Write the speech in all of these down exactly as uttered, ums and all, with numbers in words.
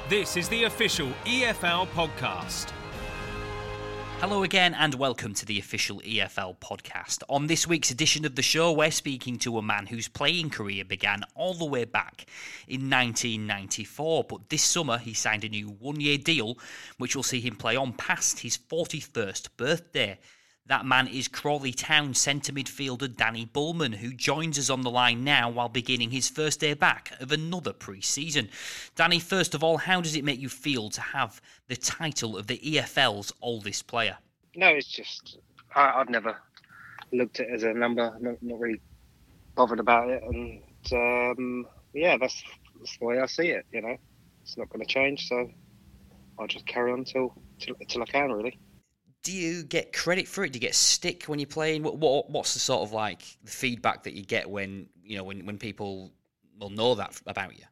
This is the official E F L podcast. Hello again and welcome to the official E F L podcast. On this week's edition of the show, we're speaking to a man whose playing career began all the way back in nineteen ninety-four. But this summer he signed a new one-year deal which will see him play on past his forty-first birthday. That man is Crawley Town centre midfielder Danny Bulman, who joins us on the line now while beginning his first day back of another pre-season. Danny, first of all, how does it make you feel to have the title of the E F L's oldest player? No, it's just, I, I've never looked at it as a number, not, not really bothered about it. And um, yeah, that's, that's the way I see it, you know. It's not going to change, so I'll just carry on till, till, till I can, really. Do you get credit for it? Do you get stick when you're playing? What, what what's the sort of like the feedback that you get when you know when, when people will know that about you?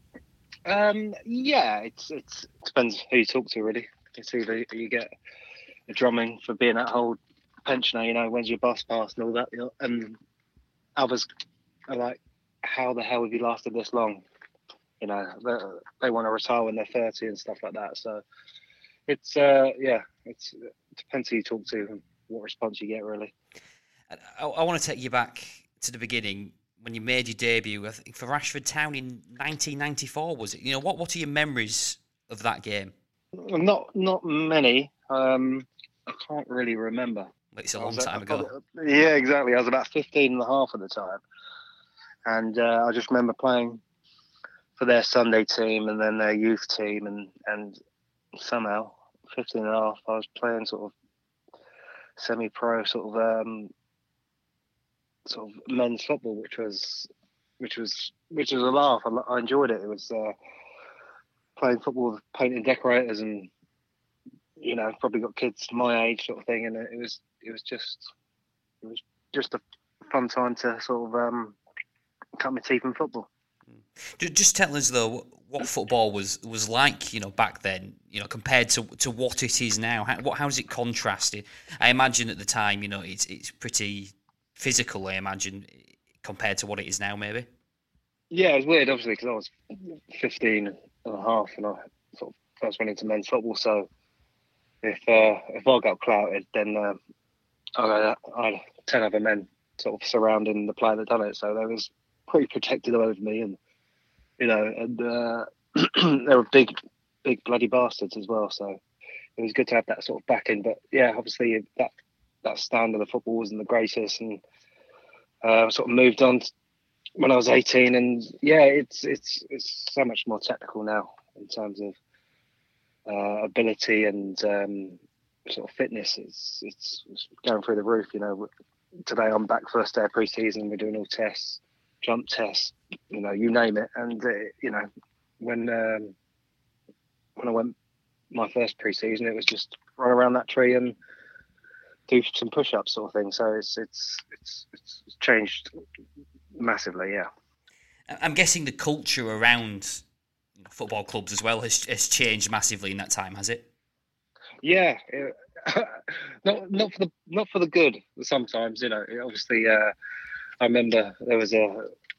Um, yeah, it's it's it depends who you talk to, really. It's either you get a drumming for being that whole pensioner, you know, when's your bus pass and all that, you know, and others are like, how the hell have you lasted this long? You know, they, they want to retire when they're thirty and stuff like that. So it's uh, yeah, it's. It depends who you talk to and what response you get, really. I, I want to take you back to the beginning when you made your debut, I think, for Rashford Town in nineteen ninety-four, was it? You know, what what are your memories of that game? Not not many. Um, I can't really remember. It's a long time ago. Probably, yeah, exactly. I was about fifteen and a half at the time. And uh, I just remember playing for their Sunday team and then their youth team. And, and somehow, fifteen and a half, I was playing sort of semi-pro sort of um, sort of men's football, which was which was which was a laugh. I, I enjoyed it. It was uh, playing football with painting decorators, and you know, probably got kids my age sort of thing. And it was it was just it was just a fun time to sort of um, cut my teeth in football. Just tell us though what football was, was like, you know, back then, you know, compared to to what it is now. How, what how does it contrast? I imagine at the time, you know, it's it's pretty physical. I imagine compared to what it is now, maybe. Yeah, it was weird, obviously, because I was fifteen and a half, and I sort of first went into men's football. So if uh, if I got clouted, then uh, I, I had ten other men sort of surrounding the player that done it. So they was pretty protected over me, and you know, and uh, they were big, big bloody bastards as well. So it was good to have that sort of backing. But yeah, obviously that that standard of football wasn't the greatest, and uh, sort of moved on when I was eighteen. And yeah, it's it's it's so much more technical now in terms of uh, ability and um, sort of fitness. It's, it's it's going through the roof. You know, today I'm back first day of pre-season. We're doing all tests, jump tests, you know, you name it. And, uh, you know, when um, when I went my first pre-season, it was just run around that tree and do some push-ups sort of thing. So it's it's it's, it's changed massively, yeah. I'm guessing the culture around football clubs as well has, has changed massively in that time, has it? Yeah, it, not not for the not for the good. Sometimes, you know, obviously. Uh, I remember there was a,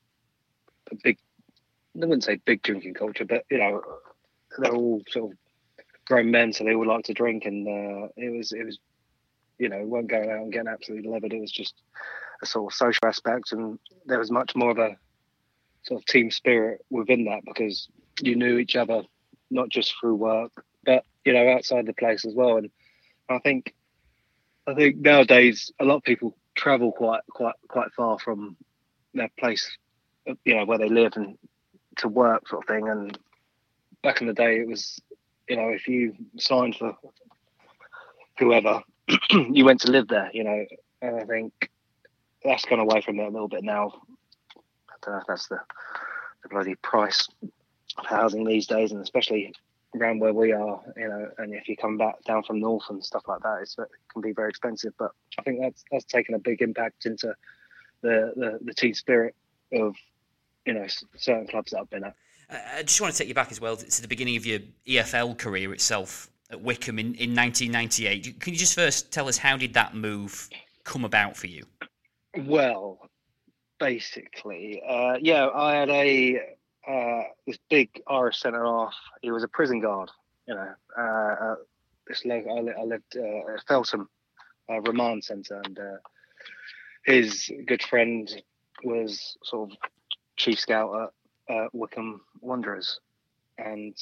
a big, I wouldn't say big drinking culture, but, you know, they're all sort of grown men, so they all like to drink. And uh, it was, it was, you know, weren't going out and getting absolutely levered. It was just a sort of social aspect. And there was much more of a sort of team spirit within that, because you knew each other, not just through work, but, you know, outside the place as well. And I think, I think nowadays a lot of people travel quite quite quite far from their place, you know, where they live and to work sort of thing. And back in the day, it was, you know, if you signed for whoever, you went to live there, you know. And I think that's gone away from it a little bit now. I don't know if that's the, the bloody price of housing these days, and especially around where we are, you know, and if you come back down from north and stuff like that, it's, it can be very expensive. But I think that's that's taken a big impact into the, the, the team spirit of, you know, certain clubs that I've been at. I just want to take you back as well to the beginning of your E F L career itself at Wycombe in, in nineteen ninety-eight. Can you just first tell us, how did that move come about for you? Well, basically, uh, yeah, I had a uh, this big Irish centre half. He was a prison guard. You know, uh, uh, this local, I, li- I lived uh, at Feltham uh, Remand Centre, and uh, his good friend was sort of chief scout at uh, Wycombe Wanderers, and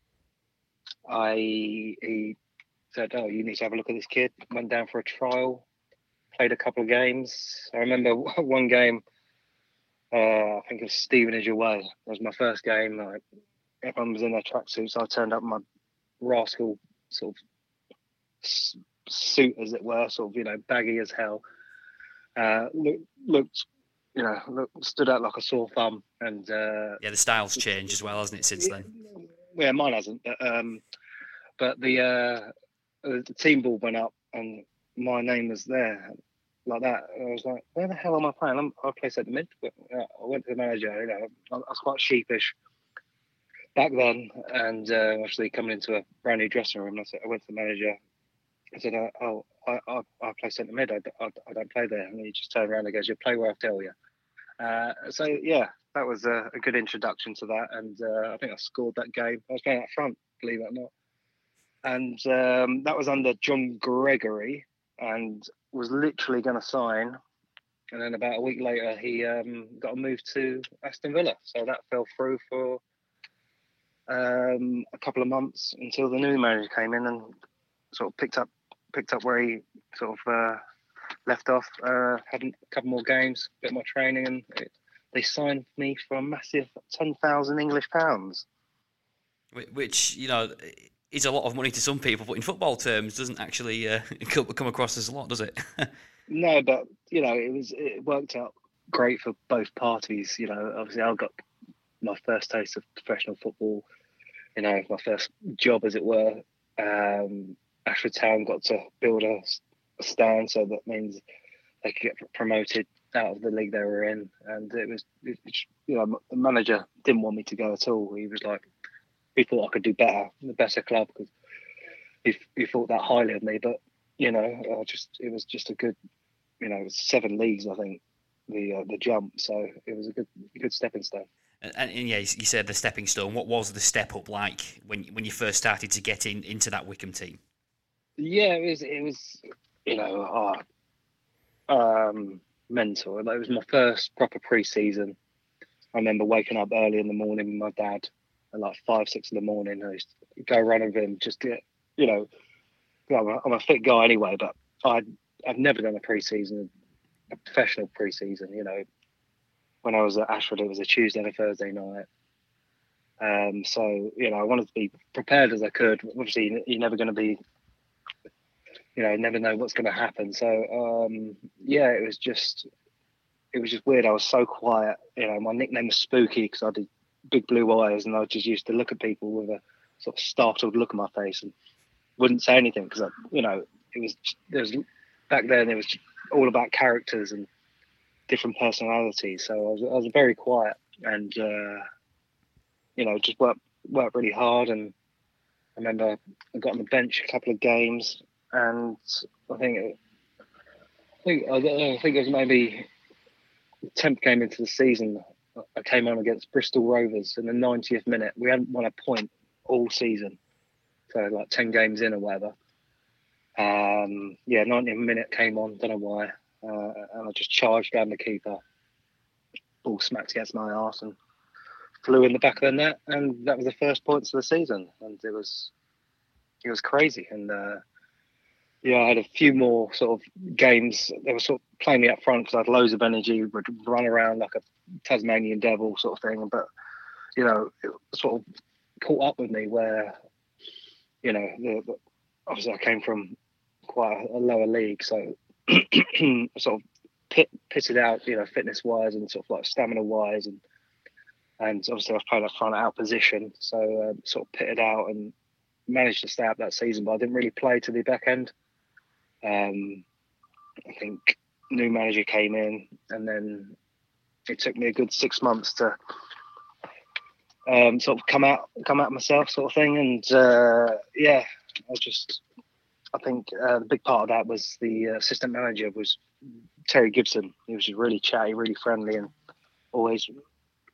I he said, "Oh, you need to have a look at this kid." Went down for a trial, played a couple of games. I remember one game. Uh, I think it was Stevenage away. It was my first game. Like, everyone was in their tracksuits. I turned up in my rascal sort of suit, as it were, sort of, you know, baggy as hell. Uh, look, looked, you know, looked, stood out like a sore thumb. And uh, yeah, the style's changed as well, hasn't it, since then? Yeah, mine hasn't. But, um, but the uh, the team ball went up, and my name was there. Like that, I was like, "Where the hell am I playing?" I'm, I play centre mid. But, uh, I went to the manager. You know, I, I was quite sheepish back then, and uh, actually coming into a brand new dressing room, I said, I went to the manager. I said, uh, "Oh, I, I, I play centre mid. I, I, I don't play there." And he just turned around and goes, "You play where I tell you." Uh, so yeah, that was a, a good introduction to that, and uh, I think I scored that game. I was playing up front, believe it or not, and um, that was under John Gregory, and was literally going to sign, and then about a week later he um, got a move to Aston Villa, so that fell through for um, a couple of months until the new manager came in and sort of picked up picked up where he sort of uh, left off. Uh, had a couple more games, a bit more training, and it, they signed me for a massive ten thousand English pounds, which, you know, is a lot of money to some people, but in football terms doesn't actually uh, come across as a lot, does it? No, but you know, it was it worked out great for both parties. You know, obviously I got my first taste of professional football. You know, my first job, as it were. Um, Ashford Town got to build a, a stand, so that means they could get promoted out of the league they were in. And it was, it, you know, the manager didn't want me to go at all. He was like, he thought I could do better, the better club, because he, he thought that highly of me. But you know, I just it was just a good, you know, it was seven leagues, I think, the uh, the jump. So it was a good good stepping stone. And, and, and yeah, you said the stepping stone. What was the step up like when when you first started to get in into that Wycombe team? Yeah, it was it was you know oh, um, mental. It was my first proper pre-season. I remember waking up early in the morning with my dad at like five six in the morning. I used to go running with him, just get you know. I'm a, I'm a fit guy anyway, but I I've never done a pre-season, a professional pre-season. You know, when I was at Ashford, it was a Tuesday and a Thursday night. Um, so you know, I wanted to be prepared as I could. Obviously, you're never going to be, you know, never know what's going to happen. So um, yeah, it was just, it was just weird. I was so quiet. You know, my nickname was Spooky because I had big blue eyes, and I just used to look at people with a sort of startled look on my face and wouldn't say anything because, you know, it was there was back then it was all about characters and different personalities. So I was I was very quiet and uh, you know, just worked worked really hard. And I remember I got on the bench a couple of games, and I think it, I think I, don't know, I think it was maybe the tenth game into the season. I came on against Bristol Rovers in the ninetieth minute. We hadn't won a point all season. So like ten games in or whatever. Um, yeah, ninetieth minute came on, don't know why. Uh, and I just charged down the keeper. Ball smacked against my arse and flew in the back of the net. And that was the first points of the season. And it was it was crazy. And uh, yeah, I had a few more sort of games. They were sort of playing me up front because I had loads of energy, would run around like a Tasmanian devil sort of thing. But, you know, it sort of caught up with me where, you know, the, the, obviously I came from quite a, a lower league, so sort of pit, pitted out, you know, fitness wise and sort of like stamina wise, and and obviously I was playing up front out position, so um, sort of pitted out and managed to stay up that season, but I didn't really play to the back end. Um, I think new manager came in, and then it took me a good six months to Um, sort of come out, come out myself, sort of thing, and uh, yeah, I just, I think uh, the big part of that was the uh, assistant manager was Terry Gibson. He was just really chatty, really friendly, and always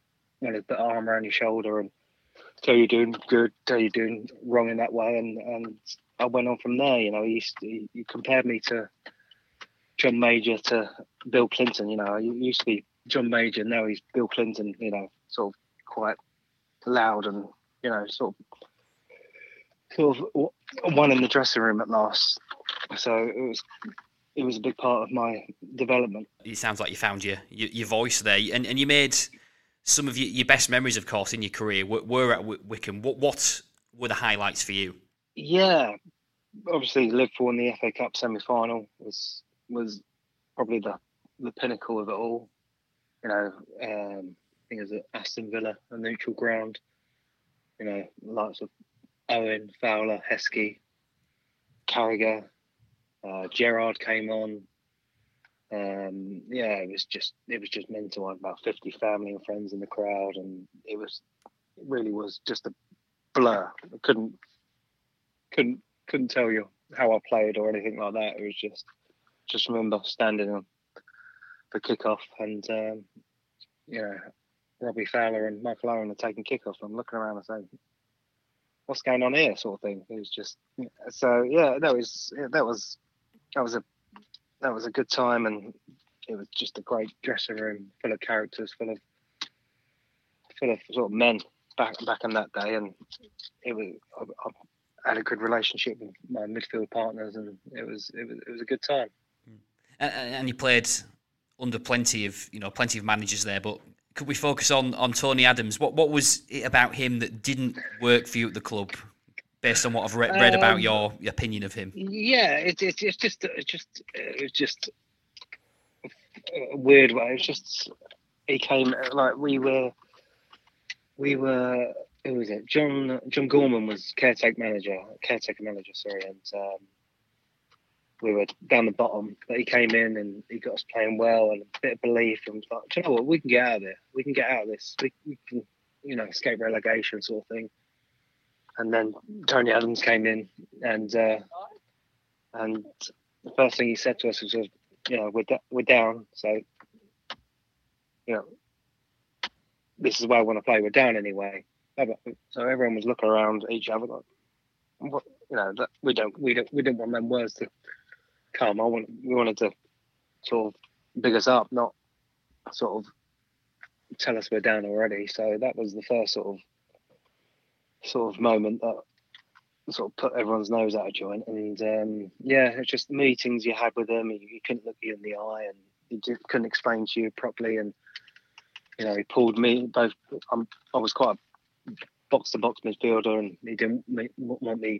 want to put an arm around your shoulder and tell you doing good, tell you doing wrong in that way, and and I went on from there. You know, he used to, he, he compared me to John Major to Bill Clinton. You know, he used to be John Major, now he's Bill Clinton. You know, sort of quite loud and you know, sort of sort of one in the dressing room at last. So it was it was a big part of my development. It sounds like you found your your, your voice there, and and you made some of your, your best memories, of course, in your career were, were at Wycombe. What what were the highlights for you? Yeah, obviously Liverpool in the F A Cup semi-final was was probably the the pinnacle of it all. You know, um, I think it was at Aston Villa, a neutral ground. You know, lots of Owen, Fowler, Heskey, Carragher, uh, Gerrard came on. Um, yeah, it was just it was just mental. I had about fifty family and friends in the crowd, and it was it really was just a blur. I couldn't couldn't couldn't tell you how I played or anything like that. It was just just remember standing on the kickoff and um, you know, Robbie Fowler and Michael Owen are taking kickoff. I'm looking around and saying, "What's going on here?" Sort of thing. It was just so yeah. That was that was that was a that was a good time, and it was just a great dressing room full of characters, full of full of sort of men back back in that day, and it was I, I had a good relationship with my midfield partners, and it was it was it was a good time. And, and you played under plenty of you know plenty of managers there, but could we focus on, on Tony Adams? What what was it about him that didn't work for you at the club, based on what I've re- read um, about your opinion of him? Yeah, it, it, it's just it's just it's just a weird way. It's just he came like we were we were who was it? John John Gorman was caretaker manager, caretaker manager, sorry, and um, we were down the bottom, but he came in and he got us playing well and a bit of belief, and was like, do you know what, we can get out of there. We can get out of this. We, we can, you know, escape relegation sort of thing. And then Tony Adams came in, and uh, and the first thing he said to us was, you know, we're da- we're down, so you know, this is where I want to play. We're down anyway. So everyone was looking around at each other like, what, you know, that we don't we don't we didn't want them words to come. I want we wanted to sort of big us up, not sort of tell us we're down already. So that was the first sort of sort of moment that sort of put everyone's nose out of joint. And um, yeah, it's just the meetings you had with him. He, he couldn't look you in the eye, and he did, couldn't explain to you properly. And you know, he pulled me both. I'm, I was quite a box-to-box midfielder, and he didn't make, want me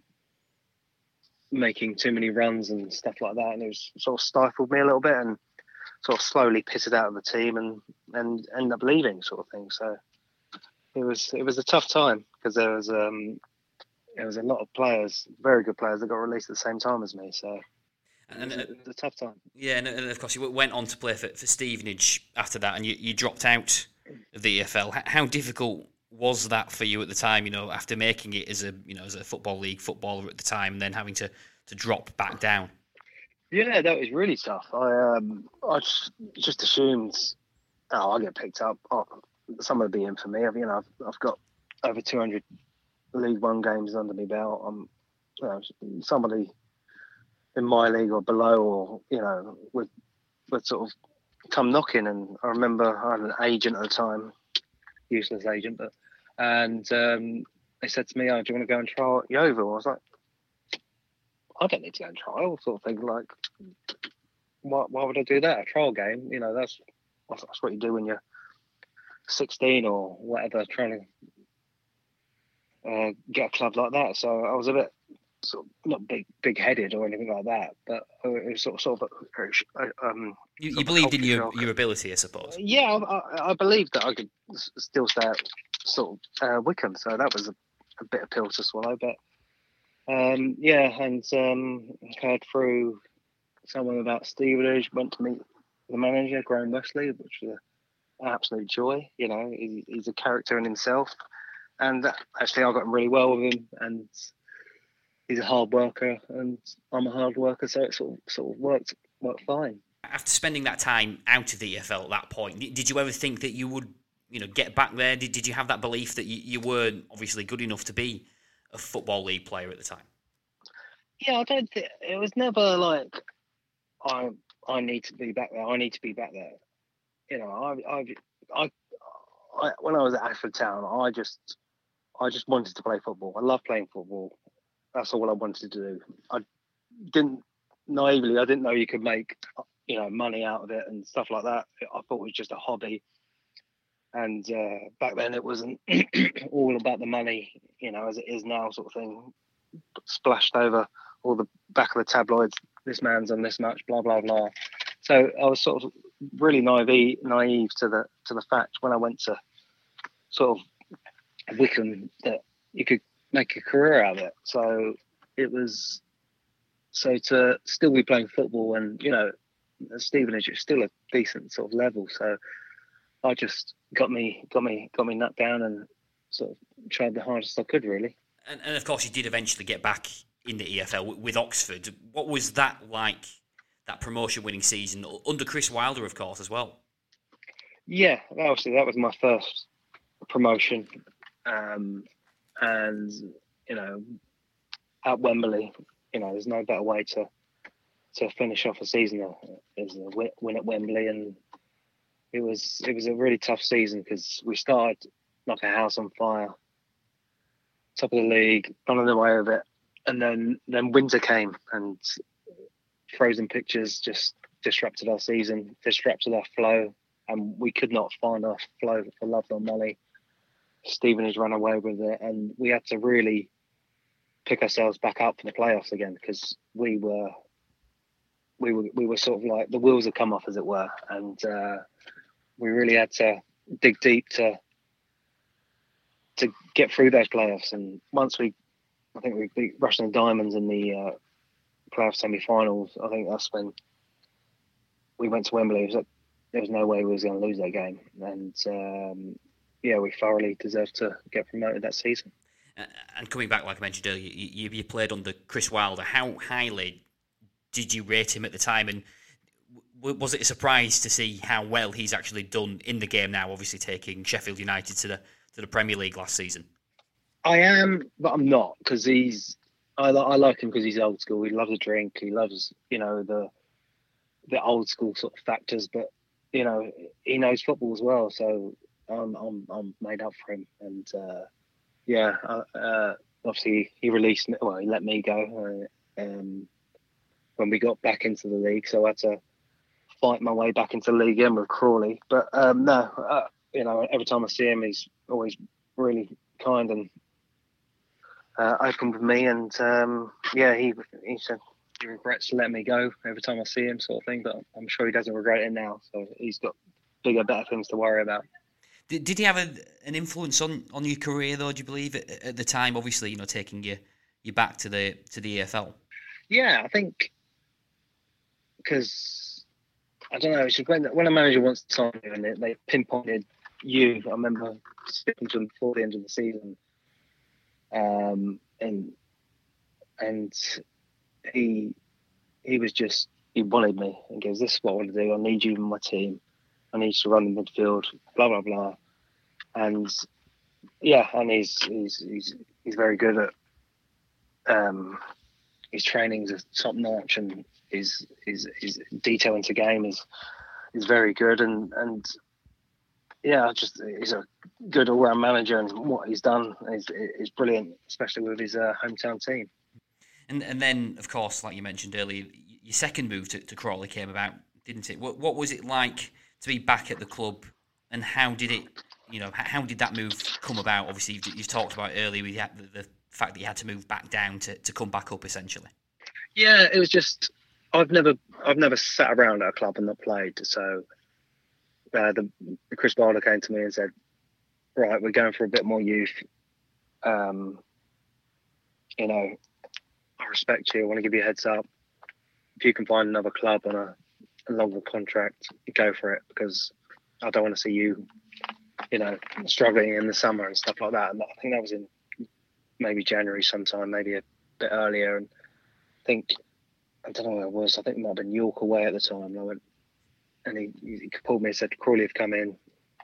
making too many runs and stuff like that. And it was sort of stifled me a little bit, and sort of slowly pitted out of the team, and and ended up leaving, sort of thing. So it was it was a tough time, because there was um there was a lot of players, very good players, that got released at the same time as me. So and, it, was, uh, it was a tough time. Yeah, and, and of course you went on to play for, for Stevenage after that, and you, you dropped out of the E F L. How difficult was that for you at the time? You know, after making it as a you know as a football league footballer at the time, and then having to, to drop back down. Yeah, that was really tough. I um I just, just assumed, oh, I'll get picked up. Oh, someone will be in for me. I've, you know, I've, I've got over two hundred League One games under my belt. I'm, you know, somebody in my league or below, or you know, would would sort of come knocking. And I remember I had an agent at the time, useless agent, but and um, they said to me, "Oh, do you want to go and trial at Yeovil?" I was like, I don't need to go and trial, sort of thing. Like, why, why would I do that? A trial game, you know, that's that's what you do when you're sixteen or whatever, trying to uh, get a club like that. So I was a bit sort of not big, big-headed or anything like that, but it was sort of, sort of um. You, you believed in your, your ability, I suppose. Yeah, I, I, I believed that I could still stay at sort of uh, Wycombe, so that was a, a bit of pill to swallow, but. Um, yeah, and um, heard through someone about Stevenage, went to meet the manager, Graham Wesley, which was an absolute joy. You know, he, he's a character in himself. And actually, I got really well with him, and he's a hard worker, and I'm a hard worker, so it sort of, sort of worked, worked fine. After spending that time out of the E F L at that point, did you ever think that you would you know, get back there? Did Did you have that belief that you, you weren't obviously good enough to be a football league player at the time? Yeah, I don't think it was never like I I need to be back there. I need to be back there. You know, I I I, I when I was at Ashford Town, I just I just wanted to play football. I love playing football. That's all I wanted to do. I didn't naively. I didn't know you could make you know money out of it and stuff like that. I thought it was just a hobby. And uh, back then, it wasn't all about the money, you know, as it is now, sort of thing. Splashed over all the back of the tabloids. This man's on this much, blah blah blah. So I was sort of really naive, naive to the to the fact when I went to sort of Wycombe that you could make a career out of it. So it was so to still be playing football and you know, Stevenage is still a decent sort of level. So I just got me got me got me nut down and sort of tried the hardest I could really. And, and of course, you did eventually get back in the E F L with Oxford. What was that like? That promotion-winning season under Chris Wilder, of course, as well. Yeah, obviously that was my first promotion, um, and you know, at Wembley, you know, there's no better way to to finish off a season is a win at Wembley, and it was it was a really tough season because we started like a house on fire, top of the league, none of the way of it, and then then winter came and frozen pitches just disrupted our season, disrupted our flow, and we could not find our flow for love nor money. Stevenage ran away with it, and we had to really pick ourselves back up for the playoffs again because we were, we were, we were sort of like the wheels had come off, as it were, and uh, we really had to dig deep to to get through those playoffs. And once we, I think we beat Rushden Diamonds in the uh, playoff semi-finals. I think that's when we went to Wembley. It was like, there was no way we was going to lose that game, and um, yeah, we thoroughly deserved to get promoted that season. And coming back, like I mentioned earlier, you, you played under Chris Wilder. How highly did you rate him at the time, and was it a surprise to see how well he's actually done in the game now? Obviously, taking Sheffield United to the to the Premier League last season. I am, but I'm not because he's. I, I like him because he's old school. He loves a drink. He loves, you know, the the old school sort of factors. But you know, he knows football as well. So I'm I'm I'm made up for him. And uh, yeah, uh, uh, obviously he released me. Well, he let me go uh, um, when we got back into the league. So I had to fight my way back into the league again with Crawley. But um, no, uh, you know, every time I see him, he's always really kind and. Uh, opened with me, and um, yeah, he he said he regrets letting me go every time I see him, sort of thing. But I'm sure he doesn't regret it now. So he's got bigger, better things to worry about. Did, did he have a, an influence on, on your career, though? Do you believe at, at the time? Obviously, you know, taking you you back to the to the E F L. Yeah, I think because I don't know. It's just when when a manager wants to sign you and they, they pinpointed you. I remember speaking to him before the end of the season. Um, and and he he was just he wanted me and goes, this is what I want to do. I need you in my team. I need you to run the midfield. Blah blah blah. And yeah, and he's he's he's he's very good at um, his trainings are top notch, and his his his detail into game is is very good. And and yeah, just he's a good all-round manager, and what he's done is is brilliant, especially with his uh, hometown team. And and then, of course, like you mentioned earlier, your second move to, to Crawley came about, didn't it? What what was it like to be back at the club, and how did it, you know, how did that move come about? Obviously, you've, you've talked about earlier with the, the fact that you had to move back down to, to come back up, essentially. Yeah, it was just I've never I've never sat around at a club and not played, so. Uh, the, the Chris Wilder came to me and said, right, we're going for a bit more youth. Um, you know, I respect you. I want to give you a heads up. If you can find another club on a, a longer contract, go for it, because I don't want to see you, you know, struggling in the summer and stuff like that. And I think that was in maybe January sometime, maybe a bit earlier. And I think, I don't know where it was. I think it might have been York away at the time. And I went, And he, he pulled me and said, Crawley have come in.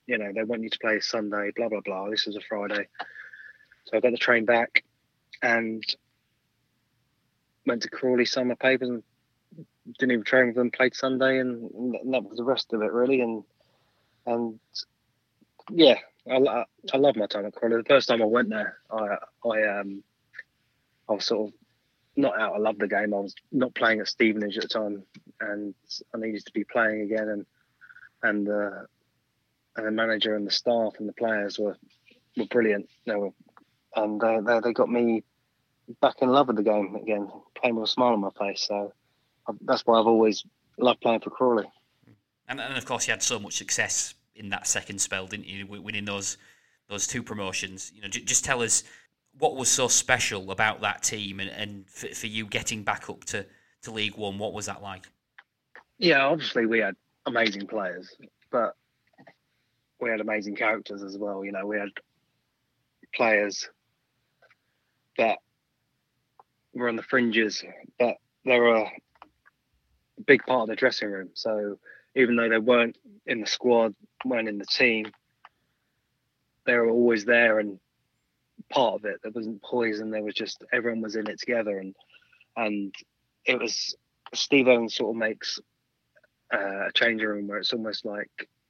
you know, they want you to play Sunday, blah, blah, blah. This was a Friday. So I got the train back and went to Crawley Summer Papers and didn't even train with them, played Sunday, and, and that was the rest of it, really. And, and yeah, I, I love my time at Crawley. The first time I went there, I, I, um, I was sort of not out. I loved the game. I was not playing at Stevenage at the time, and I needed to be playing again. And and uh, and the manager and the staff and the players were were brilliant. They were, and uh, they they got me back in love with the game again, playing with a smile on my face. So I, that's why I've always loved playing for Crawley. And, and of course, you had so much success in that second spell, didn't you? Winning those those two promotions. You know, j- just tell us what was so special about that team, and, and for, for you getting back up to, to League One. What was that like? Yeah, obviously we had amazing players, but we had amazing characters as well. You know, we had players that were on the fringes, but they were a big part of the dressing room. So even though they weren't in the squad, weren't in the team, they were always there and part of it. There wasn't poison. There was just everyone was in it together, and and it was Steve Evans sort of makes uh, a changing room where it's almost like,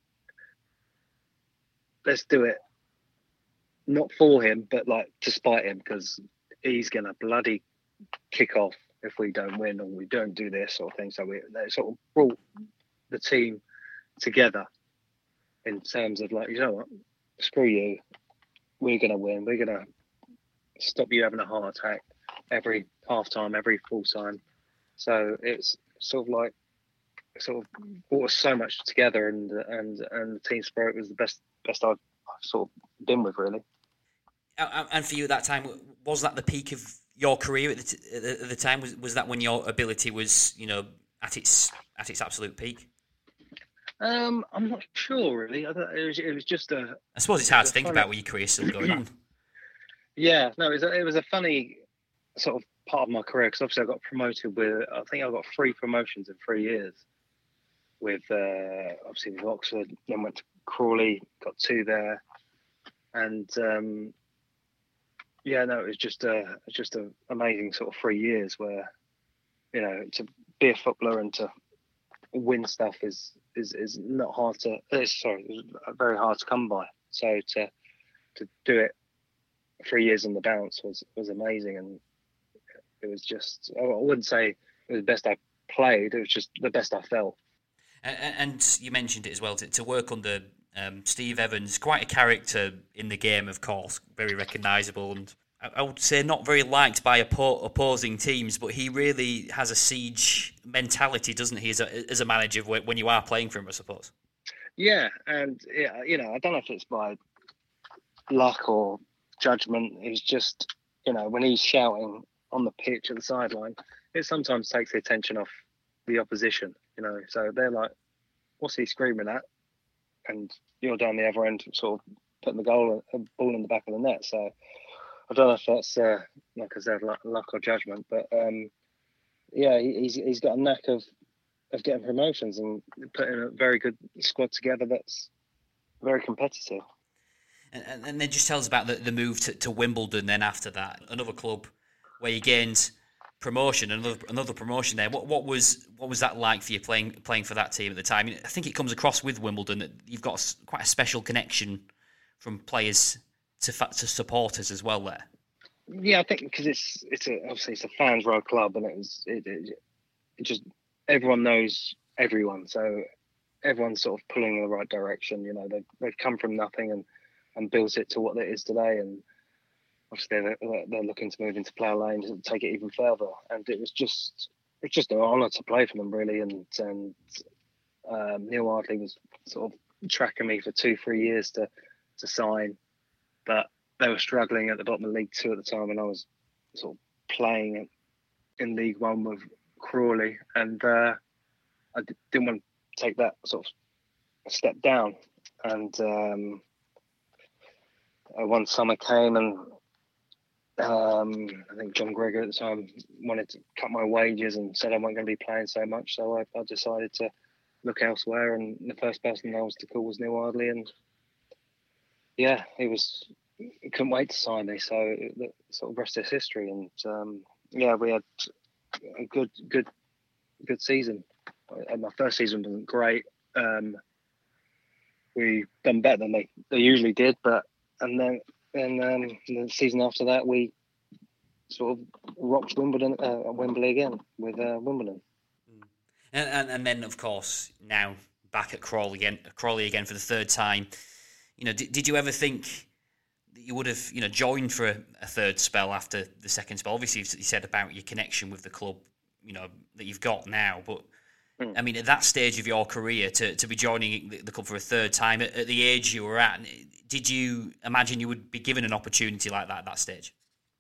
let's do it not for him, but like to spite him, because he's gonna bloody kick off if we don't win or we don't do this sort of thing. So we they sort of brought the team together in terms of like, you know what, screw you, we're gonna win, we're gonna stop you having a heart attack every half time, every full time. So it's sort of like sort of brought us so much together, and and and the team spirit was the best best I've, I've sort of been with, really. And for you at that time, was that the peak of your career at the, t- at the time? Was was that when your ability was, you know, at its at its absolute peak? Um, I'm not sure, really. I thought it was it was just a. I suppose it's hard to think funny... about with your career still going on. Yeah, no, it was a, it was a funny sort of part of my career, because obviously I got promoted with, I think I got three promotions in three years. With uh, obviously with Oxford, then went to Crawley, got two there, and um, yeah, no, it was just a just an amazing sort of three years where, you know, to be a footballer and to win stuff is is is not hard to. It's, sorry, it's very hard to come by. So to to do it three years on the bounce was was amazing, and it was just, I wouldn't say it was the best I played. It was just the best I felt. And you mentioned it as well, to, to work under um, Steve Evans, quite a character in the game, of course, very recognisable, and I would say not very liked by oppo- opposing teams, but he really has a siege mentality, doesn't he, as a, as a manager when you are playing for him, I suppose? Yeah, and yeah, you know, I don't know if it's by luck or judgment. It's just, you know, when he's shouting on the pitch at the sideline, it sometimes takes the attention off the opposition, you know. So they're like, what's he screaming at? And you're down the other end, sort of putting the goal, a ball in the back of the net. So I don't know if that's, uh, like I said, luck, luck or judgment, but um, yeah, he's he's got a knack of of getting promotions and putting a very good squad together that's very competitive. And, and then just tell us about the, the move to, to Wimbledon. Then after that, another club where you gained promotion, another another promotion there. What what was what was that like for you playing playing for that team at the time? I think it comes across with Wimbledon that you've got a, quite a special connection from players to to supporters as well there. Yeah, I think because it's it's a, obviously it's a fans run club, and it was it, it, it just everyone knows everyone, so everyone's sort of pulling in the right direction. You know, they've they've come from nothing and and built it to what it is today, and obviously they're, they're looking to move into player lanes and take it even further. And it was just it's just an honour to play for them, really. And and um, Neil Ardley was sort of tracking me for two three years to to sign, but they were struggling at the bottom of League Two at the time, and I was sort of playing in League One with Crawley, and uh, I d- didn't want to take that sort of step down. And um, one summer came, and um, I think John Gregor at the time wanted to cut my wages and said I wasn't going to be playing so much, so I, I decided to look elsewhere. And the first person I was to call was Neil Ardley, and yeah, he was he couldn't wait to sign me. So the sort of rest is history, and um, yeah, we had a good good good season. And my first season wasn't great. Um, we done better than they, they usually did, but and then and um, the season after that we sort of rocked Wimbledon, uh, Wembley again with uh, Wimbledon. And, and and then of course now back at Crawley again, Crawley again for the third time. You know, did, did you ever think that you would have you know joined for a, a third spell after the second spell? Obviously, you said about your connection with the club, you know, that you've got now, but. I mean, at that stage of your career, to, to be joining the club for a third time at, at the age you were at, did you imagine you would be given an opportunity like that at that stage?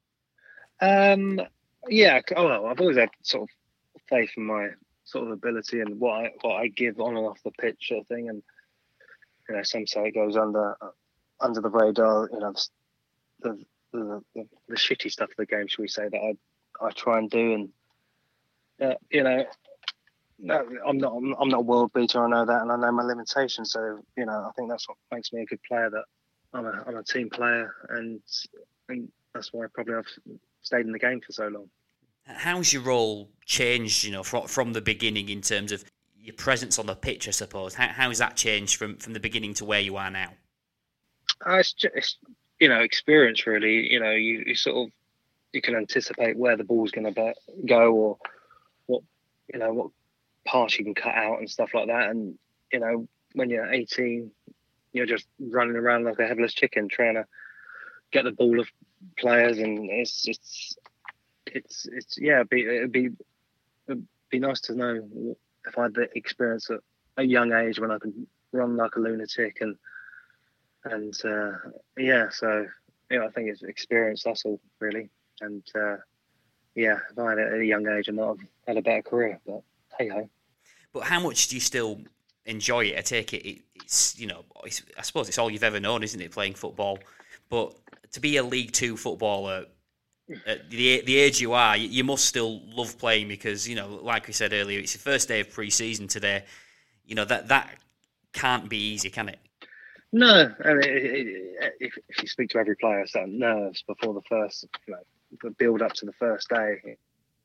Um, yeah, oh, well, I've always had sort of faith in my sort of ability and what I what I give on and off the pitch sort of thing. And you know, some say it goes under under the radar. You know, the the, the, the shitty stuff of the game, shall we say, that I I try and do, and uh, you know. No, I'm not. I'm not a world beater. I know that, and I know my limitations. So, you know, I think that's what makes me a good player. That I'm a, I'm a team player, and and that's why probably I've stayed in the game for so long. How's your role changed? You know, from from the beginning in terms of your presence on the pitch, I suppose. How how has that changed from, from the beginning to where you are now? Uh, it's just, you know, experience really. You know, you, you sort of you can anticipate where the ball's going to go, or what you know what. pass you can cut out and stuff like that. And you know, when you're eighteen, you're just running around like a headless chicken trying to get the ball of players, and it's it's it's it's yeah it'd be it'd be, it'd be nice to know if I had the experience at a young age when I could run like a lunatic, and and uh, yeah so yeah I think it's experience, that's all really. And uh, yeah if I had it at a young age I might have had a better career, but hey ho. But how much do you still enjoy it? I take it, it it's, you know, it's, I suppose it's all you've ever known, isn't it, playing football? But to be a League Two footballer at the the age you are, you, you must still love playing because, you know, like we said earlier, it's your first day of pre-season today. You know, that that can't be easy, can it? No, I mean, it, it, if, if you speak to every player, it's that nerves before the first, you know, the build up to the first day.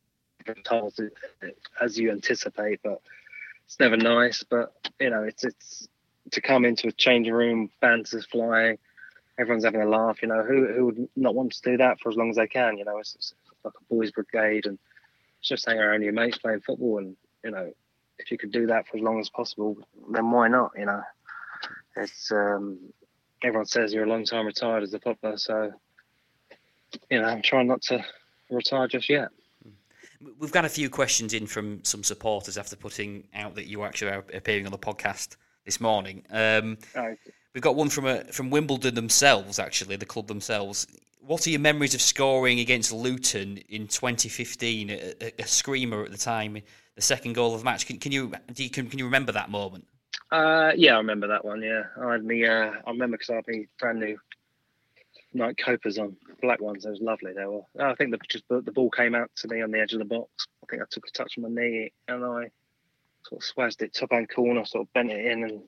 As you anticipate, but it's never nice. But you know, it's it's to come into a changing room, banters flying, everyone's having a laugh. You know, who who would not want to do that for as long as they can? You know, it's, it's like a boys' brigade, and it's just hanging around your mates playing football. And you know, if you could do that for as long as possible, then why not? You know, it's um, everyone says you're a long time retired as a footballer, so you know, I'm trying not to retire just yet. We've got a few questions in from some supporters after putting out that you actually are appearing on the podcast this morning. Um, okay. We've got one from a, from Wimbledon themselves, actually, the club themselves. What are your memories of scoring against Luton in twenty fifteen? A, a, a screamer at the time, the second goal of the match. Can, can you do you, can, can you remember that moment? Uh, yeah, I remember that one. Yeah, I had me. Uh, I remember because I had me brand new Nike Copas on, black ones. It was lovely. They were. I think the just the, the ball came out to me on the edge of the box. I think I took a touch on my knee and I sort of swazzed it top hand corner, sort of bent it in, and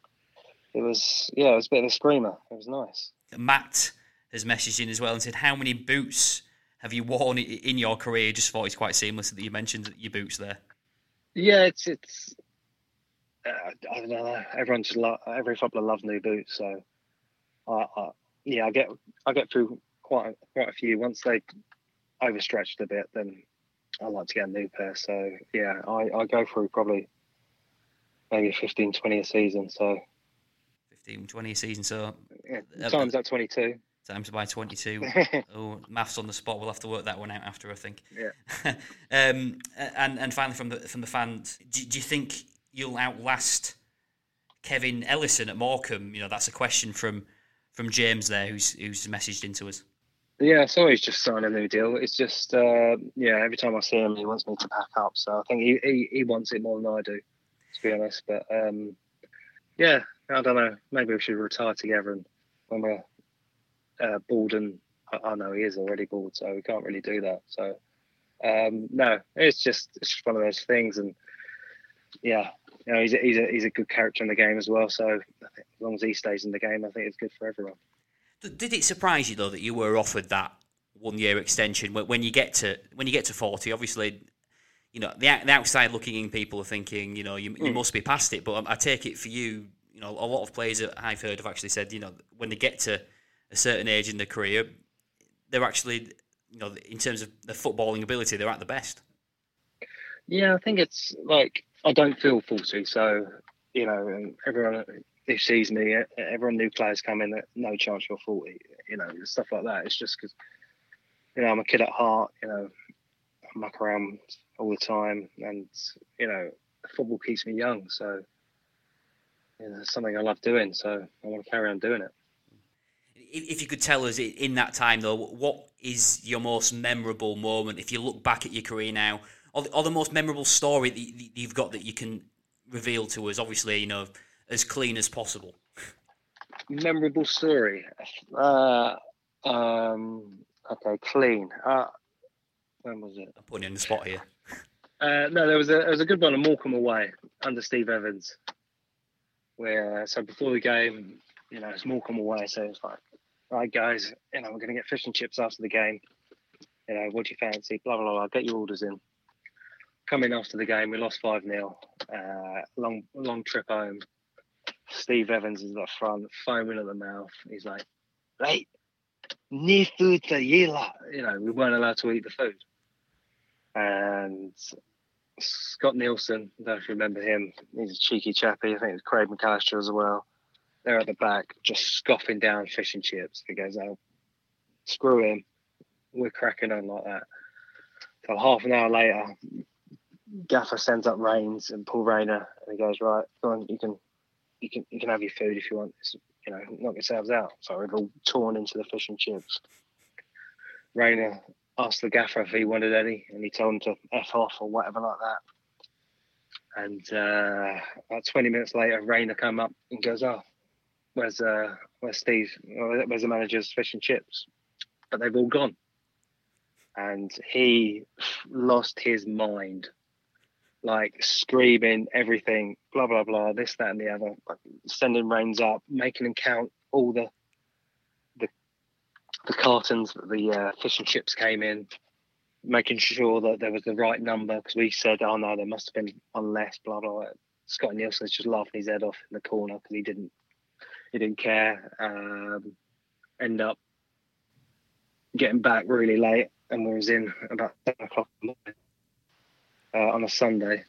it was yeah, it was a bit of a screamer. It was nice. Matt has messaged in as well and said, "How many boots have you worn in your career?" Just thought it's quite seamless that you mentioned your boots there. Yeah, it's it's. Uh, I don't know. Everyone just lo- every footballer loves new boots, so I. I Yeah, I get I get through quite a, quite a few. Once they overstretched a bit, then I like to get a new pair. So yeah, I, I go through probably maybe fifteen, twenty a season. So fifteen, twenty a season. So yeah, times that twenty-two. Times by twenty-two. Oh, maths on the spot. We'll have to work that one out after, I think. Yeah. um, and and finally from the from the fans, do, do you think you'll outlast Kevin Ellison at Morecambe? You know, that's a question from. From James there, who's who's messaged into us. Yeah, so he's just signed a new deal. It's just, uh, yeah, every time I see him, he wants me to pack up. So I think he, he, he wants it more than I do, to be honest. But um, yeah, I don't know. Maybe we should retire together. And when we're uh, bald, and I, I know he is already bald, so we can't really do that. So um, no, it's just it's just one of those things. And yeah, you know, he's a, he's a he's a good character in the game as well. So I think as long as he stays in the game, I think it's good for everyone. Did it surprise you though that you were offered that one-year extension when you get to when you get to forty? Obviously, you know the, the outside looking in people are thinking, you know, you, you mm. must be past it. But I take it for you, you know, a lot of players that I've heard have actually said, you know, when they get to a certain age in their career, they're actually, you know, in terms of their footballing ability, they're at the best. Yeah, I think it's like I don't feel forty, so you know, everyone who sees me, everyone new players come in, no chance you're forty, you know, stuff like that. It's just because, you know, I'm a kid at heart, you know, I muck around all the time, and, you know, football keeps me young. So, you know, it's something I love doing. So I want to carry on doing it. If you could tell us in that time, though, what is your most memorable moment? If you look back at your career now, or the, or the most memorable story that you've got that you can reveal to us, obviously, you know, as clean as possible. Memorable story. Uh, um, okay, clean. Uh, when was it? I'm putting you on the spot here. Uh, no, there was a there was a good one at Morecambe away under Steve Evans. Where so before the game, you know, it's Morecambe away, so it's like, right, guys, you know, we're going to get fish and chips after the game. You know, what do you fancy? Blah blah blah. Get your orders in. Come in after the game. We lost five nil. Uh, long long trip home. Steve Evans is at the front, foaming at the mouth. He's like, right, no food for you lot. You know, we weren't allowed to eat the food. And Scott Nielsen, I don't know if you remember him, he's a cheeky chappy. I think it's Craig McAllister as well. They're at the back, just scoffing down fish and chips. He goes, oh, screw him. We're cracking on like that. So half an hour later, Gaffer sends up Rains and Paul Rayner, and he goes, right, go on, you can You can you can have your food if you want. It's, you know, knock yourselves out. So we've all torn into the fish and chips. Rayner asked the gaffer if he wanted any, and he told him to F off or whatever like that. And uh, about twenty minutes later, Rayner came up and goes, "Oh, where's uh, where's Steve? Where's the manager's fish and chips?" But they've all gone. And he lost his mind. Like screaming everything, blah blah blah, this, that, and the other. Like sending Rains up, making him count all the the the cartons that the uh, fish and chips came in, making sure that there was the right number because we said, "Oh no, there must have been one less." Blah blah. blah. Scott Nielsen's just laughing his head off in the corner because he didn't he didn't care. Um, end up getting back really late, and we was in about seven o'clock in the morning. Uh, on a Sunday,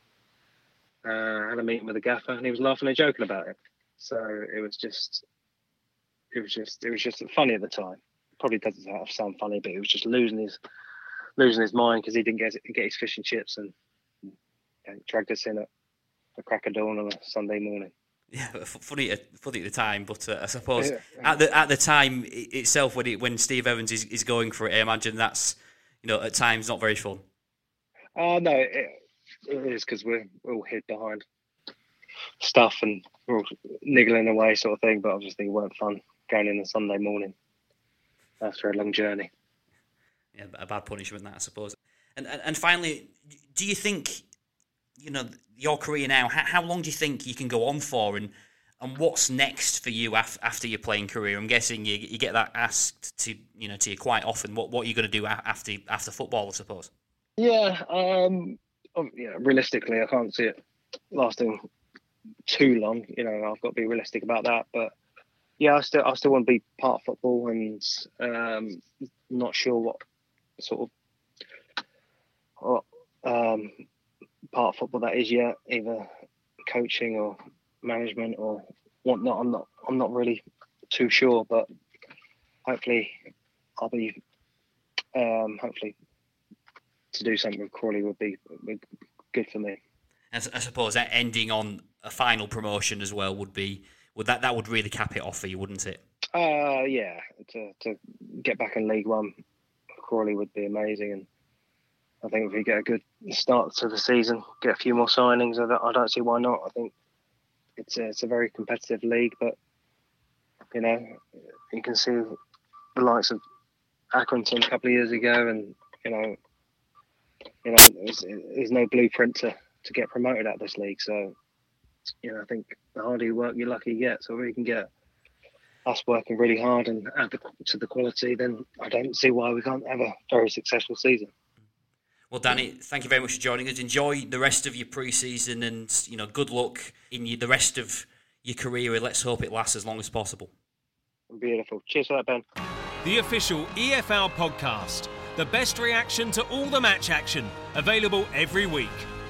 uh, had a meeting with the gaffer, and he was laughing and joking about it. So it was just, it was just, it was just funny at the time. Probably doesn't sound funny, but he was just losing his, losing his mind because he didn't get get his fish and chips, and you know, dragged us in at the crack of dawn on a Sunday morning. Yeah, funny at funny at the time, but uh, I suppose yeah. at the at the time itself, when it, when Steve Evans is, is going for it, I imagine that's, you know, at times not very fun. Uh, no, it, it is because we're, we're all hid behind stuff and we're all niggling away sort of thing, but obviously it weren't fun going in on Sunday morning after a long journey. Yeah, a bad punishment that, I suppose. And and, and finally, do you think, you know, your career now, how, how long do you think you can go on for, and and what's next for you af- after your playing career? I'm guessing you you get that asked to, you know, to you quite often. What what are you going to do after after football, I suppose? Yeah, um, yeah. Realistically, I can't see it lasting too long. You know, I've got to be realistic about that. But yeah, I still, I still want to be part of football, and um, not sure what sort of what, um, part of football that is yet. Either coaching or management or whatnot. I'm not, I'm not really too sure. But hopefully, I'll be. Um, hopefully. To do something with Crawley would be, would be good for me. And I suppose that ending on a final promotion as well would be, would that that would really cap it off for you, wouldn't it? Uh yeah, to to get back in League One, Crawley would be amazing, and I think if we get a good start to the season, get a few more signings, I don't, I don't see why not. I think it's a, it's a very competitive league, but you know, you can see the likes of Accrington a couple of years ago, and you know. You know, there's, there's no blueprint to, to get promoted at this league. So, you know, I think the harder you work, the luckier you get. So we can get us working really hard and add the, to the quality, then I don't see why we can't have a very successful season. Well, Danny, thank you very much for joining us. Enjoy the rest of your pre-season, and you know, good luck in your, the rest of your career. And let's hope it lasts as long as possible. Beautiful. Cheers for that, Ben. The official E F L podcast. The best reaction to all the match action. Available every week.